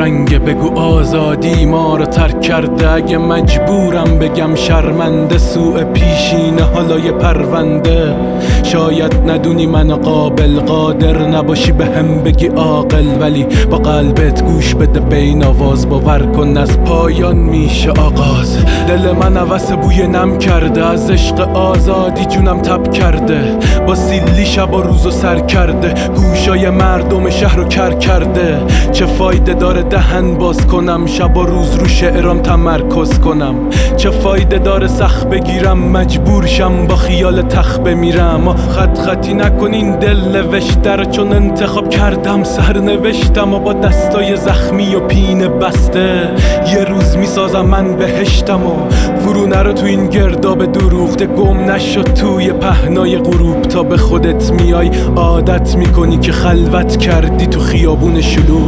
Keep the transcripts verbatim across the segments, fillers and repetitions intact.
رنگه. بگو آزادی ما رو ترک کرده. اگه مجبورم بگم شرمنده، سوء پیشینه حالا یه پرونده. شاید ندونی من قابل، قادر نباشی به هم بگی عاقل، ولی با قلبت گوش بده به این آواز. باور کن از پایان میشه آغاز. دل من هوس بوی نم کرده، از عشق آزادی جونم تب کرده. با سیلی شب و روزو سر کرده، گوشای مردم شهر رو کر کرده. چه فایده داره دهن باز کنم، شب و روز رو شعرام تمرکز کنم. چه فایده داره سخت بگیرم، مجبور شم با خیال تخت بمیرم. خط خطی نکنین دل نوشته رو، چون انتخاب کردم سر نوشتم. و با دستای زخمی و پینه بسته یه روز میسازم من بهشتم. و فرو نرو تو این گرداب دروغ، گم نشو توی پهنای غروب. تا به خودت میای عادت میکنی که خلوت کردی تو خیابون شلوغ.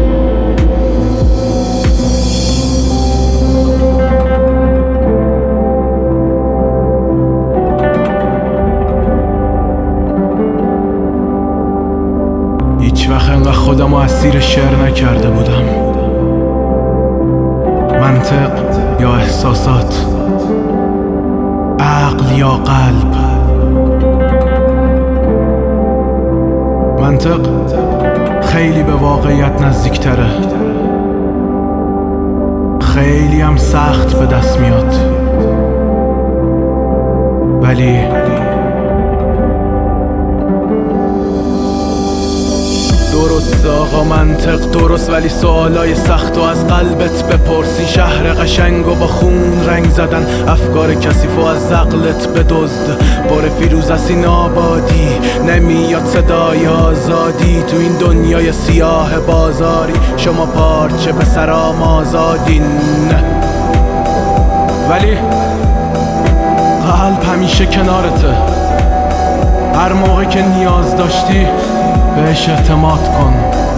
هیچ وقت انقدر خودم اسیر شعر نکرده بودم. منطق یا احساسات، عقل یا قلب. منطق خیلی به واقعیت نزدیکتره، خیلی هم سخت به دست میاد، ولی درست آقا منطق درست، ولی سوالای سخت و از قلبت بپرسی. شهر قشنگ و با خون رنگ زدن، افکار کثیف و از عقلت بدزد. پر فیروز از این آبادی، نمیاد صدای آزادی. تو این دنیای سیاه بازاری، شما پارچه به سرام آزادین. ولی قلب همیشه کنارته. هر موقع که نیاز داشتی بهش اعتماد کن.